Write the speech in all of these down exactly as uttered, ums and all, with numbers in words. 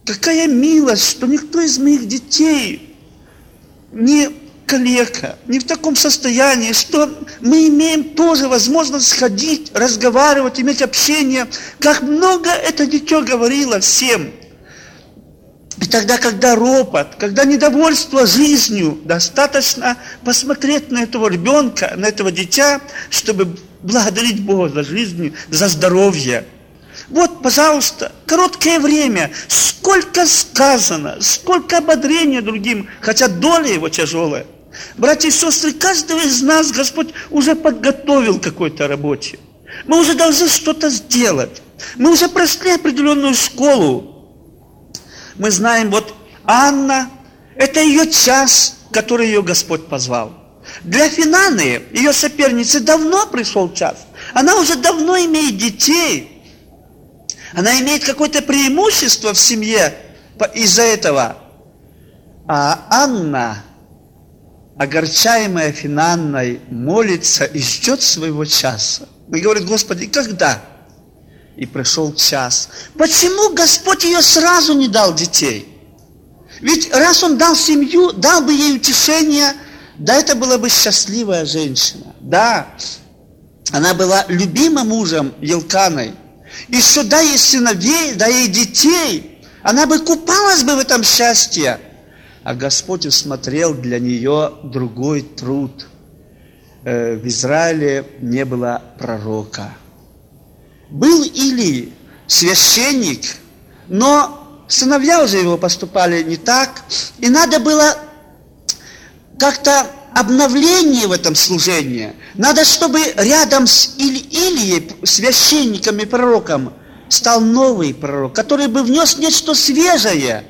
какая милость, что никто из моих детей не калека, не в таком состоянии, что мы имеем тоже возможность ходить, разговаривать, иметь общение. Как много это дитё говорило всем. И тогда, когда ропот, когда недовольство жизнью, достаточно посмотреть на этого ребенка, на этого дитя, чтобы благодарить Бога за жизнь, за здоровье. Вот, пожалуйста, короткое время, сколько сказано, сколько ободрения другим, хотя доля его тяжелая. Братья и сестры, каждого из нас Господь уже подготовил к какой-то работе. Мы уже должны что-то сделать. Мы уже прошли определенную школу. Мы знаем, вот Анна, это ее час, который ее Господь позвал. Для Финаны, ее соперницы, давно пришел час. Она уже давно имеет детей. Она имеет какое-то преимущество в семье из-за этого. А Анна, огорчаемая Финанной, молится и ждет своего часа. И говорит: Господи, когда? И пришел час. Почему Господь ее сразу не дал детей? Ведь раз Он дал семью, дал бы ей утешение, да, это была бы счастливая женщина. Да, она была любима мужем Елканой. И что дай ей сыновей, дай ей детей, она бы купалась бы в этом счастье. А Господь усмотрел для нее другой труд. В Израиле не было пророка. Был Илий, священник, но сыновья уже его поступали не так. И надо было как-то обновление в этом служении. Надо, чтобы рядом с Или, Илией, священником и пророком, стал новый пророк, который бы внес нечто свежее.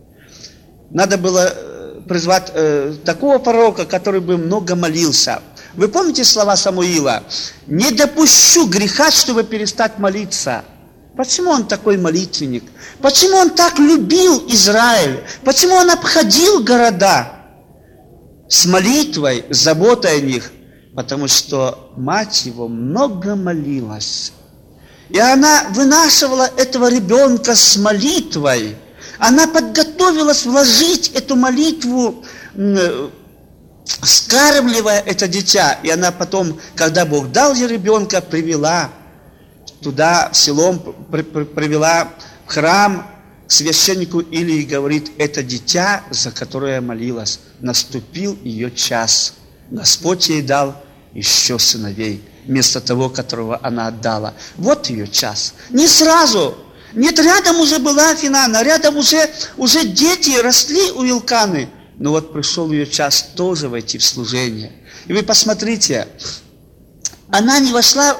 Надо было призвать э, такого пророка, который бы много молился. Вы помните слова Самуила? «Не допущу греха, чтобы перестать молиться». Почему он такой молитвенник? Почему он так любил Израиль? Почему он обходил города с молитвой, с заботой о них? Потому что мать его много молилась. И она вынашивала этого ребенка с молитвой. Она подготовилась вложить эту молитву, скармливая это дитя. И она потом, когда Бог дал ей ребенка, привела туда, в село, привела в храм к священнику Илии и говорит: это дитя, за которое я молилась, наступил ее час. Господь ей дал еще сыновей, вместо того, которого она отдала. Вот ее час. Не сразу. Нет, рядом уже была Финана, рядом уже, уже дети росли у Елканы. Но вот пришел ее час тоже войти в служение. И вы посмотрите, она не вошла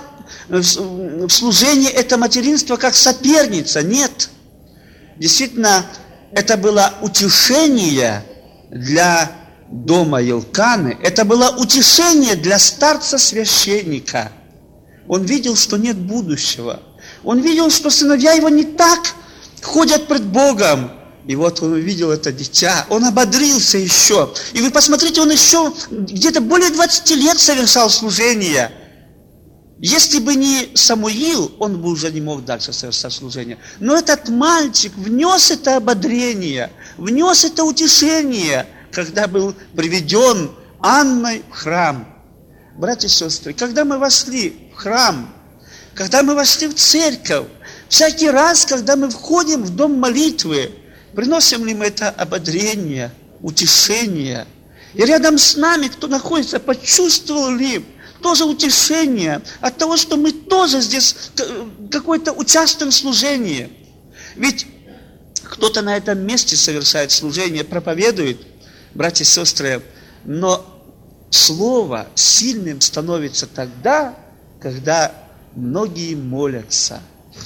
в служение, это материнство, как соперница. Нет. Действительно, это было утешение для дома Елканы. Это было утешение для старца-священника. Он видел, что нет будущего. Он видел, что сыновья его не так ходят пред Богом. И вот он увидел это дитя, он ободрился еще. И вы посмотрите, он еще где-то более двадцати лет совершал служение. Если бы не Самуил, он бы уже не мог дальше совершать служение. Но этот мальчик внес это ободрение, внес это утешение, когда был приведен Анной в храм. Братья и сестры, когда мы вошли в храм, когда мы вошли в церковь, всякий раз, когда мы входим в дом молитвы, приносим ли мы это ободрение, утешение? И рядом с нами, кто находится, почувствовал ли тоже утешение от того, что мы тоже здесь какое-то участвуем в служении? Ведь кто-то на этом месте совершает служение, проповедует, братья и сестры, но слово сильным становится тогда, когда многие молятся.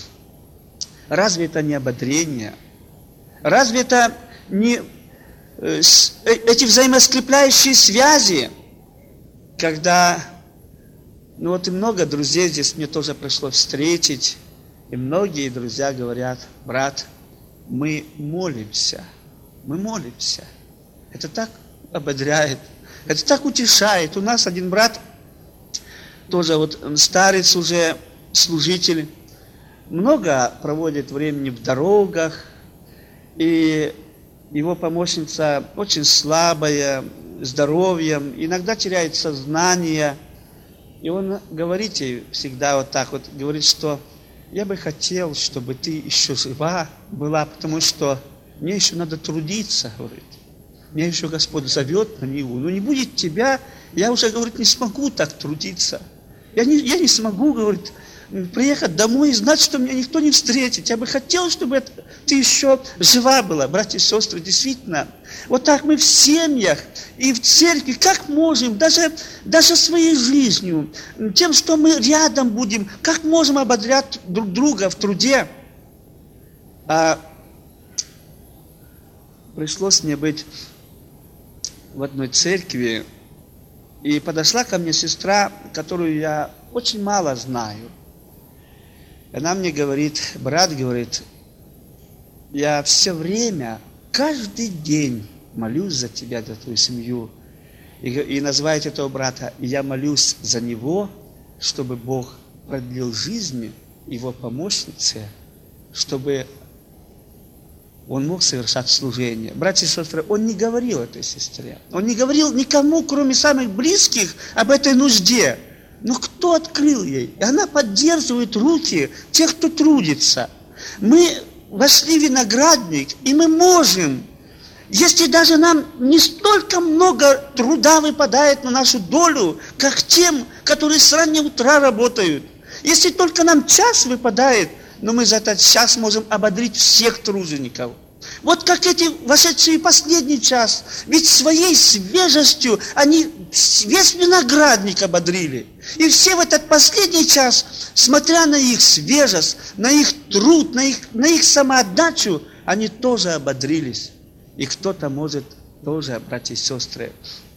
Разве это не ободрение? Разве это не эти взаимоскрепляющие связи, когда, ну вот и много друзей здесь мне тоже пришлось встретить, и многие друзья говорят: брат, мы молимся, мы молимся. Это так ободряет, это так утешает. У нас один брат, тоже вот старец уже, служитель, много проводит времени в дорогах, и его помощница очень слабая, здоровьем, иногда теряет сознание. И он говорит ей всегда вот так вот, говорит, что я бы хотел, чтобы ты еще жива была, потому что мне еще надо трудиться, говорит. Меня еще Господь зовет на Ниву. Но не будет тебя, я уже, говорит, не смогу так трудиться. Я не, я не смогу, говорит, приехать домой и знать, что меня никто не встретит. Я бы хотел, чтобы это, ты еще жива была, братья и сестры. Действительно, вот так мы в семьях и в церкви, как можем, даже, даже своей жизнью, тем, что мы рядом будем, как можем ободрять друг друга в труде. А пришлось мне быть в одной церкви, и подошла ко мне сестра, которую я очень мало знаю. Она мне говорит, брат говорит, я все время, каждый день молюсь за тебя, за твою семью. И, и называет этого брата, и я молюсь за него, чтобы Бог продлил жизнь его помощнице, чтобы он мог совершать служение. Братья и сестры, он не говорил этой сестре. Он не говорил никому, кроме самых близких, об этой нужде. Но кто открыл ей? И она поддерживает руки тех, кто трудится. Мы вошли в виноградник, и мы можем, если даже нам не столько много труда выпадает на нашу долю, как тем, которые с раннего утра работают. Если только нам час выпадает, но мы за этот час можем ободрить всех тружеников. Вот как эти вошедшие в последний час, ведь своей свежестью они весь виноградник ободрили. И все в этот последний час, смотря на их свежесть, на их труд, на их, на их самоотдачу, они тоже ободрились. И кто-то может тоже, братья и сестры,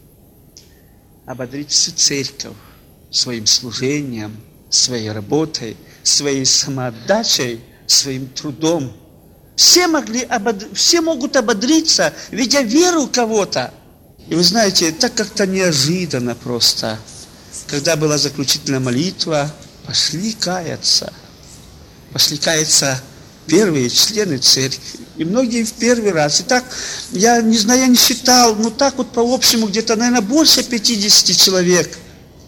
ободрить всю церковь своим служением, своей работой, своей самоотдачей, своим трудом. Все, могли обод... все могут ободриться, видя веру кого-то. И вы знаете, так как-то неожиданно просто, когда была заключительная молитва, пошли каяться. Пошли каяться первые члены церкви. И многие в первый раз. И так, я не знаю, я не считал, но так вот по общему где-то, наверное, больше пятидесяти человек.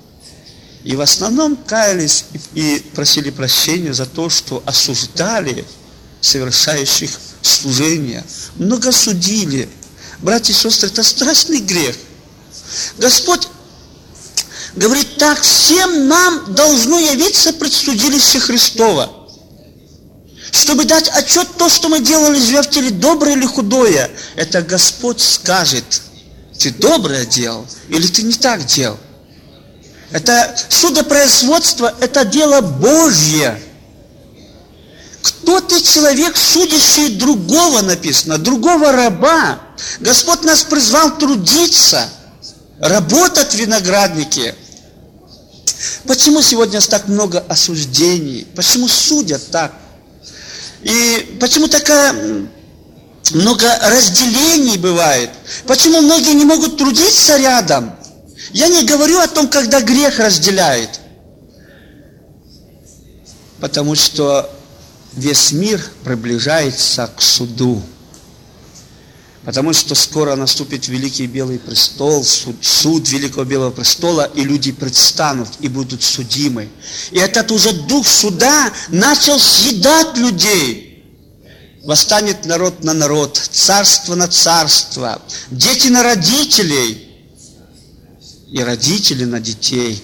И в основном каялись и просили прощения за то, что осуждали совершающих служения. Много судили. Братья и сестры, это страшный грех. Господь говорит так, всем нам должно явиться предсудилище Христова, чтобы дать отчет то, что мы делали, живя в теле, доброе или худое. Это Господь скажет, ты доброе делал или ты не так делал. Это судопроизводство, это дело Божье. Кто ты, человек, судящий другого, написано, другого раба? Господь нас призвал трудиться, работать в винограднике. Почему сегодня так много осуждений? Почему судят так? И почему такая много разделений бывает? Почему многие не могут трудиться рядом? Я не говорю о том, когда грех разделяет. Потому что весь мир приближается к суду. Потому что скоро наступит великий белый престол, суд, суд великого белого престола, и люди предстанут и будут судимы. И этот уже дух суда начал съедать людей. Восстанет народ на народ, царство на царство, дети на родителей и родители на детей.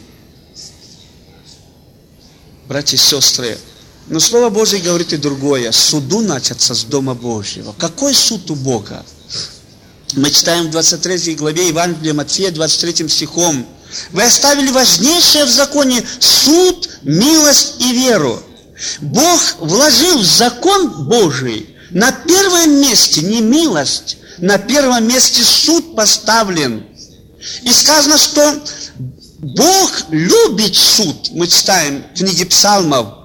Братья и сестры, но Слово Божие говорит и другое. Суду начаться с Дома Божьего. Какой суд у Бога? Мы читаем в двадцать третьей главе Евангелия Матфея, двадцать третьим стихом. Вы оставили важнейшее в законе суд, милость и веру. Бог вложил в закон Божий на первом месте не милость, на первом месте суд поставлен. И сказано, что Бог любит суд. Мы читаем в книге Псалмов.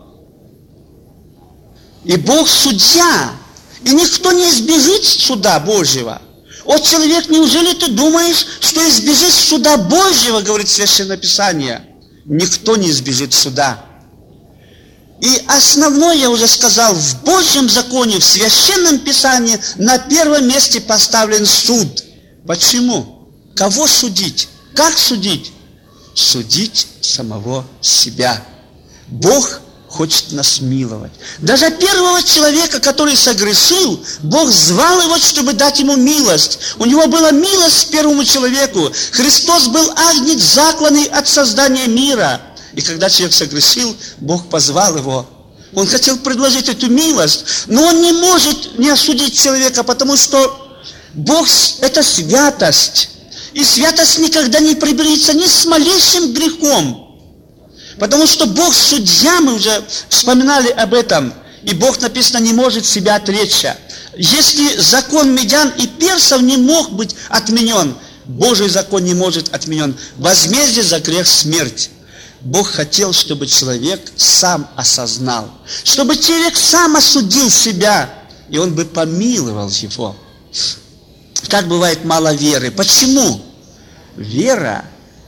И Бог судья. И никто не избежит суда Божьего. О, человек, неужели ты думаешь, что избежишь суда Божьего, говорит Священное Писание? Никто не избежит суда. И основное, я уже сказал, в Божьем законе, в Священном Писании на первом месте поставлен суд. Почему? Кого судить? Как судить? Судить самого себя. Бог хочет нас миловать. Даже первого человека, который согрешил, Бог звал его, чтобы дать ему милость. У него была милость к первому человеку. Христос был агнец, закланный от создания мира. И когда человек согрешил, Бог позвал его. Он хотел предложить эту милость, но он не может не осудить человека, потому что Бог – это святость. И святость никогда не приберется ни с малейшим грехом. Потому что Бог судья, мы уже вспоминали об этом. И Бог, написано, не может себя отречься. Если закон медян и персов не мог быть отменен, Божий закон не может отменен. Возмездие за грех – смерть. Бог хотел, чтобы человек сам осознал, чтобы человек сам осудил себя, и он бы помиловал его. Как бывает мало веры. Почему? Вера.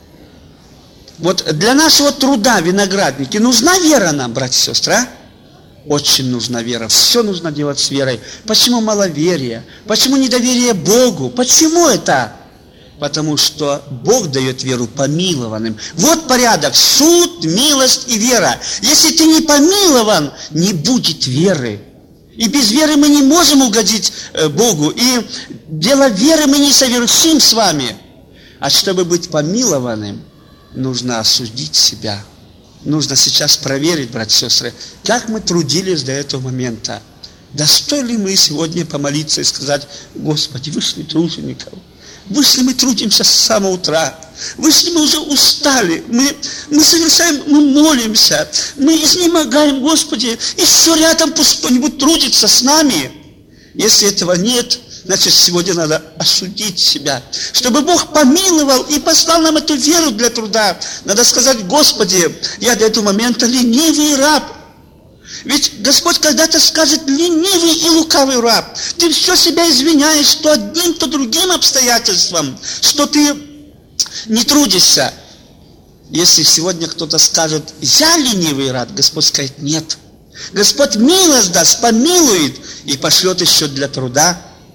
Вот для нашего труда, виноградники, нужна вера нам, братья и сестры, а? Очень нужна вера. Все нужно делать с верой. Почему маловерие? Почему недоверие Богу? Почему это? Потому что Бог дает веру помилованным. Вот порядок. Суд, милость и вера. Если ты не помилован, не будет веры. И без веры мы не можем угодить Богу. И дело веры мы не совершим с вами. А чтобы быть помилованным, нужно осудить себя. Нужно сейчас проверить, братья и сестры, как мы трудились до этого момента. Достойны ли мы сегодня помолиться и сказать: Господи, вышли тружеников. Вышли мы трудимся с самого утра. Вышли мы уже устали. Мы, мы совершаем, мы молимся. Мы изнемогаем, Господи. Еще рядом пусть кто-нибудь трудится с нами. Если этого нет, значит, сегодня надо осудить себя. Чтобы Бог помиловал и послал нам эту веру для труда. Надо сказать: Господи, я до этого момента ленивый раб. Ведь Господь когда-то скажет: ленивый и лукавый раб, ты все себя извиняешь, то одним, то другим обстоятельством, что ты не трудишься. Если сегодня кто-то скажет: я ленивый раб, Господь скажет: нет. Господь милость даст, помилует и пошлет еще для труда.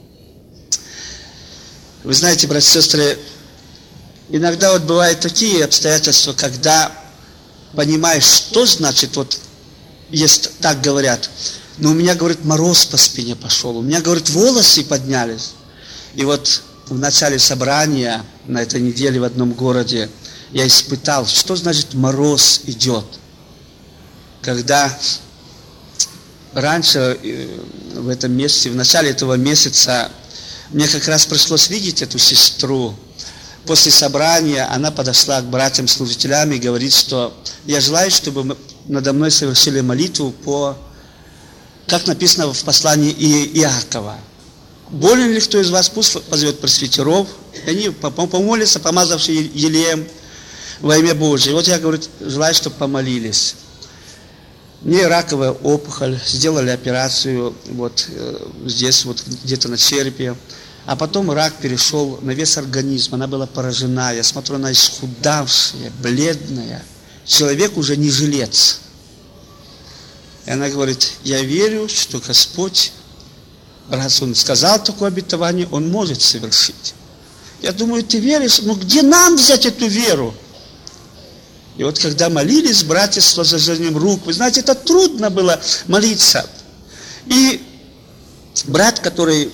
Вы знаете, братья и сестры, иногда вот бывают такие обстоятельства, когда понимаешь, что значит вот. Есть, так говорят, но у меня, говорит, мороз по спине пошел, у меня, говорит, волосы поднялись. И вот в начале собрания на этой неделе в одном городе я испытал, что значит мороз идет. Когда раньше в этом месяце, в начале этого месяца, мне как раз пришлось видеть эту сестру. После собрания она подошла к братьям-служителям и говорит, что я желаю, чтобы мы надо мной совершили молитву по, как написано в послании Иакова. Болен ли кто из вас, пусть позовет пресвитеров, и они помолятся, помазавшие елеем во имя Божие. Вот я, говорю, желаю, чтобы помолились. Мне раковая опухоль, сделали операцию вот здесь, вот где-то на черепе. А потом рак перешел на весь организм, она была поражена. Я смотрю, она исхудавшая, бледная. Человек уже не жилец. И она говорит: я верю, что Господь, раз Он сказал такое обетование, Он может совершить. Я думаю, ты веришь? Ну где нам взять эту веру? И вот когда молились братья с возложением рук, вы знаете, это трудно было молиться. И брат, который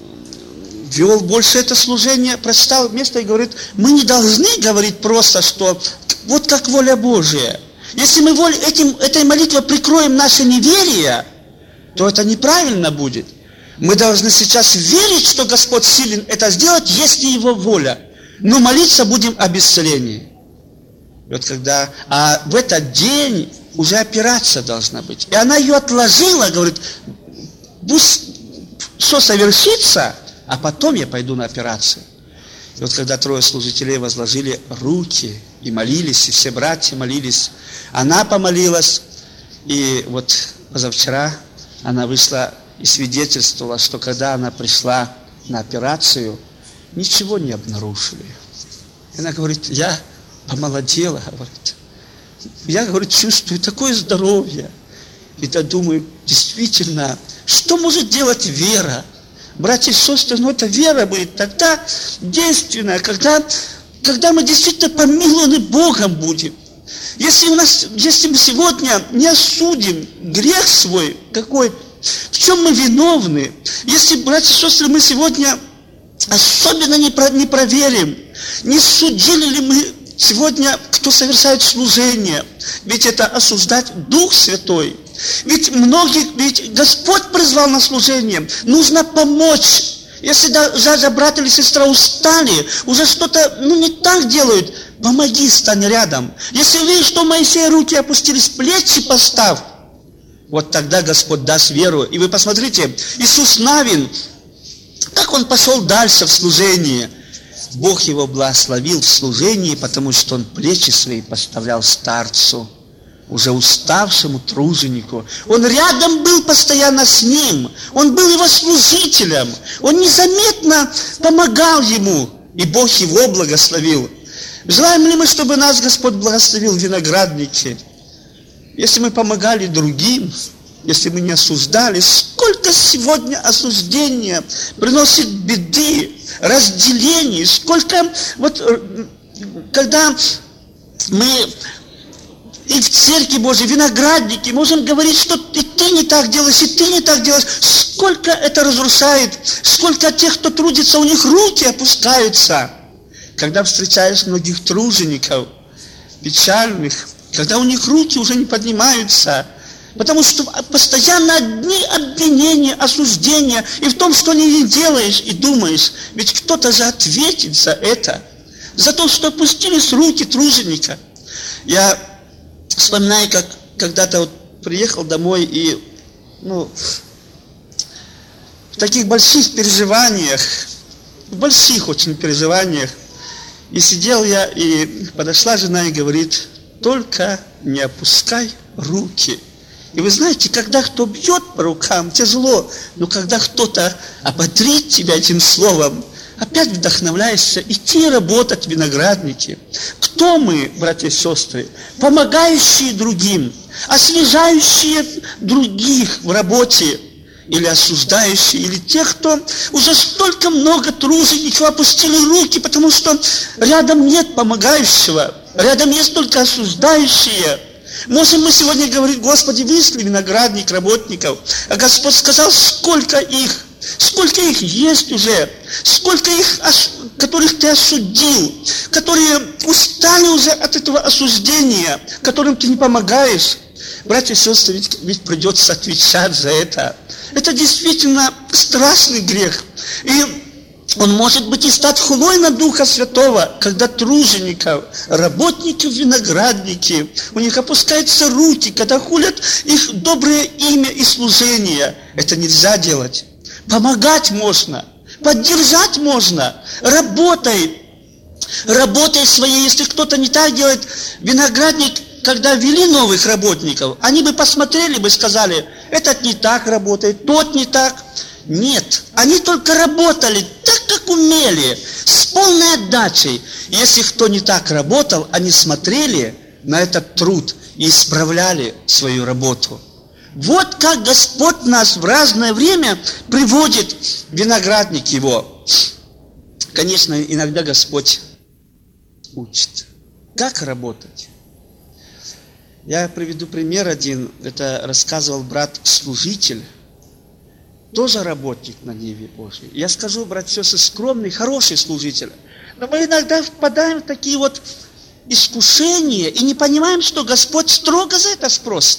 вел больше это служение, прочитал место и говорит: мы не должны говорить просто, что вот как воля Божия. Если мы воль, этим, этой молитвой прикроем наше неверие, то это неправильно будет. Мы должны сейчас верить, что Господь силен это сделать, если Его воля. Но молиться будем об исцелении. И вот когда, а в этот день уже операция должна быть. И она ее отложила, говорит: пусть все совершится, а потом я пойду на операцию. И вот когда трое служителей возложили руки и молились, и все братья молились, она помолилась, и вот позавчера она вышла и свидетельствовала, что когда она пришла на операцию, ничего не обнаружили. И она говорит: я помолодела, говорит. Я, говорит, чувствую такое здоровье. И я думаю, действительно, что может делать вера? Братья и сестры, ну это вера будет тогда действенная, когда, когда мы действительно помилованы Богом будем. Если, у нас, если мы сегодня не осудим грех свой, какой, в чем мы виновны, если, братья и сестры, мы сегодня особенно не, про, не проверим, не судили ли мы сегодня, кто совершает служение, ведь это осуждать Дух Святой. Ведь многих, ведь Господь призвал на служение, нужно помочь. Если даже брат или сестра устали, уже что-то ну, не так делают, помоги, стань рядом. Если видишь, что Моисея руки опустились, плечи поставь, вот тогда Господь даст веру. И вы посмотрите, Иисус Навин, как он пошел дальше в служении. Бог его благословил в служении, потому что он плечи свои поставлял старцу, уже уставшему труженику. Он рядом был постоянно с ним. Он был его служителем. Он незаметно помогал ему. И Бог его благословил. Желаем ли мы, чтобы нас Господь благословил в винограднике? Если мы помогали другим, если мы не осуждали, сколько сегодня осуждения приносит беды, разделений, сколько, вот, когда мы и в Церкви Божьей, виноградники, можем говорить, что и ты не так делаешь, и ты не так делаешь, сколько это разрушает, сколько тех, кто трудится, у них руки опускаются. Когда встречаешь многих тружеников, печальных, когда у них руки уже не поднимаются, потому что постоянно одни обвинения, осуждения, и в том, что не делаешь, и думаешь, ведь кто-то же ответит за это, за то, что опустились руки труженика. Я вспоминаю, как когда-то вот приехал домой и, ну, в таких больших переживаниях, в больших очень переживаниях, и сидел я, и подошла жена и говорит, только не опускай руки. И вы знаете, когда кто бьет по рукам, тяжело, но когда кто-то ободрит тебя этим словом, опять вдохновляешься идти работать в винограднике. Кто мы, братья и сестры? Помогающие другим, освежающие других в работе, или осуждающие, или тех, кто уже столько много тружеников опустили руки, потому что рядом нет помогающего, рядом есть только осуждающие. Можем мы сегодня говорить, Господи, вышли виноградник работников, а Господь сказал, сколько их, сколько их есть уже, сколько их, которых ты осудил, которые устали уже от этого осуждения, которым ты не помогаешь. Братья и сестры, ведь, ведь придется отвечать за это. Это действительно страшный грех. И он может быть и стать хулой на Духа Святого, когда тружеников, работников виноградники, у них опускаются руки, когда хулят их доброе имя и служение. Это нельзя делать. Помогать можно, поддержать можно. Работай, работай своей. Если кто-то не так делает, виноградник, когда ввели новых работников, они бы посмотрели, бы сказали, этот не так работает, тот не так. Нет, они только работали так, как умели, с полной отдачей. Если кто не так работал, они смотрели на этот труд и исправляли свою работу. Вот как Господь нас в разное время приводит в виноградник Его. Конечно, иногда Господь учит, как работать. Я приведу пример один. Это рассказывал брат-служитель, тоже работник на Ниве Божьей. Я скажу, брат, все скромный, хороший служитель. Но мы иногда впадаем в такие вот искушения и не понимаем, что Господь строго за это спросит.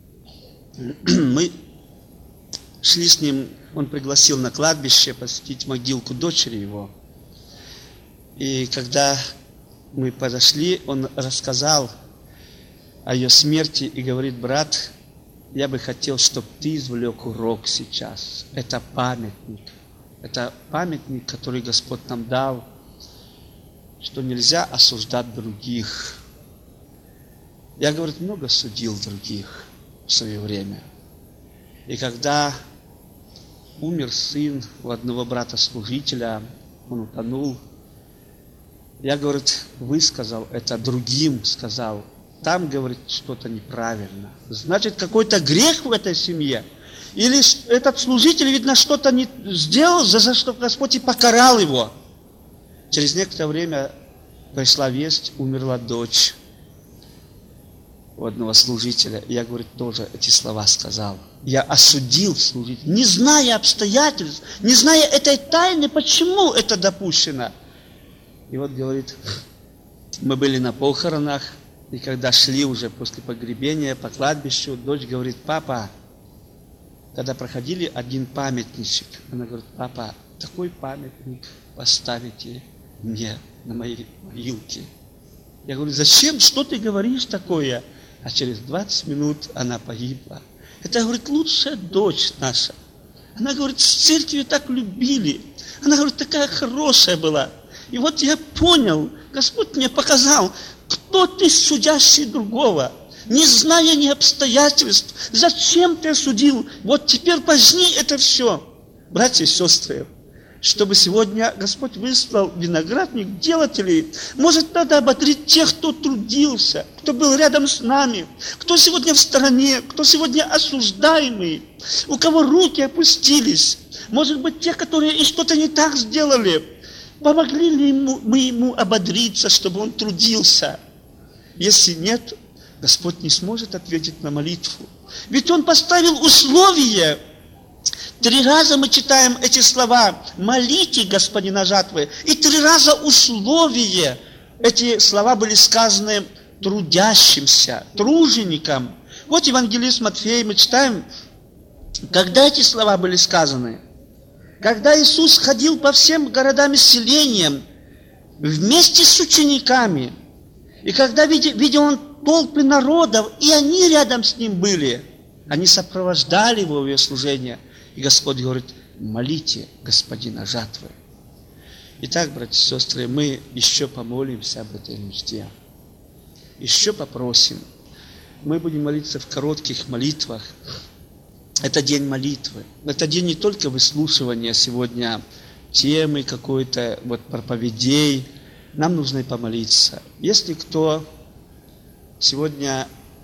Мы шли с ним, он пригласил на кладбище посетить могилку дочери его. И когда мы подошли, он рассказал о ее смерти и говорит, брат, я бы хотел, чтобы ты извлек урок сейчас. Это памятник. Это памятник, который Господь нам дал, что нельзя осуждать других. Я, говорит, много судил других в свое время. И когда умер сын у одного брата-служителя, он утонул, я, говорит, высказал это другим, сказал, там, говорит, что-то неправильно. Значит, какой-то грех в этой семье. Или этот служитель, видно, что-то не сделал, за что Господь и покарал его. Через некоторое время пришла весть, умерла дочь у одного служителя. Я, говорит, тоже эти слова сказал. Я осудил служителя, не зная обстоятельств, не зная этой тайны, почему это допущено. И вот, говорит, мы были на похоронах, и когда шли уже после погребения по кладбищу, дочь говорит: папа, когда проходили один памятничек, она говорит: папа, такой памятник поставите мне на моей могилке. Я говорю: зачем? Что ты говоришь такое? А через двадцать минут она погибла. Это, говорит, лучшая дочь наша. Она, говорит, с церковью так любили. Она, говорит, такая хорошая была. И вот я понял, Господь мне показал, кто ты, судящий другого, не зная ни обстоятельств. Зачем ты осудил? Вот теперь пожни это все. Братья и сестры, чтобы сегодня Господь выслал виноградник делателей, может, надо ободрить тех, кто трудился, кто был рядом с нами, кто сегодня в стороне, кто сегодня осуждаемый, у кого руки опустились. Может быть, те, которые и что-то не так сделали, помогли ли ему, мы ему ободриться, чтобы он трудился? Если нет, Господь не сможет ответить на молитву. Ведь Он поставил условие. Три раза мы читаем эти слова: молите Господина жатвы. И три раза условие. Эти слова были сказаны трудящимся, труженикам. Вот евангелист Матфей, мы читаем, когда эти слова были сказаны. Когда Иисус ходил по всем городам и селениям вместе с учениками, и когда видел Он толпы народов, и они рядом с Ним были, они сопровождали Его в Его служение. И Господь говорит: молите Господина жатвы. Итак, братья и сестры, мы еще помолимся об этой нужде. Еще попросим. Мы будем молиться в коротких молитвах. Это день молитвы. Это день не только выслушивания сегодня темы какой-то, вот проповедей. Нам нужно и помолиться. Если кто сегодня,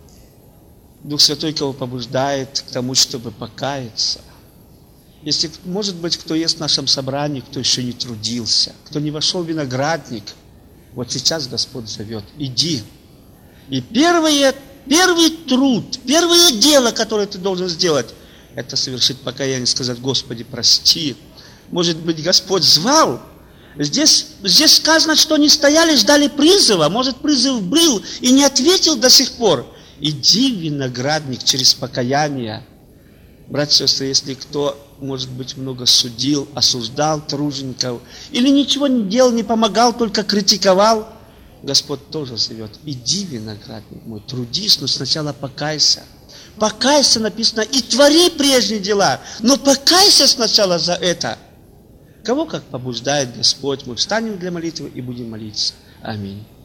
Дух Святой кого побуждает к тому, чтобы покаяться, если, может быть, кто есть в нашем собрании, кто еще не трудился, кто не вошел в виноградник, вот сейчас Господь зовет: иди. И первое, первый труд, первое дело, которое ты должен сделать, это совершить покаяние, сказать: Господи, прости. Может быть, Господь звал. Здесь, здесь сказано, что они стояли, ждали призыва. Может, призыв был и не ответил до сих пор. Иди в виноградник через покаяние. Братья и сестры, если кто, может быть, много судил, осуждал тружеников, или ничего не делал, не помогал, только критиковал, Господь тоже зовет: иди, виноградник мой, трудись, но сначала покайся. Покайся, написано, и твори прежние дела, но покайся сначала за это. Кого как побуждает Господь, мы встанем для молитвы и будем молиться. Аминь.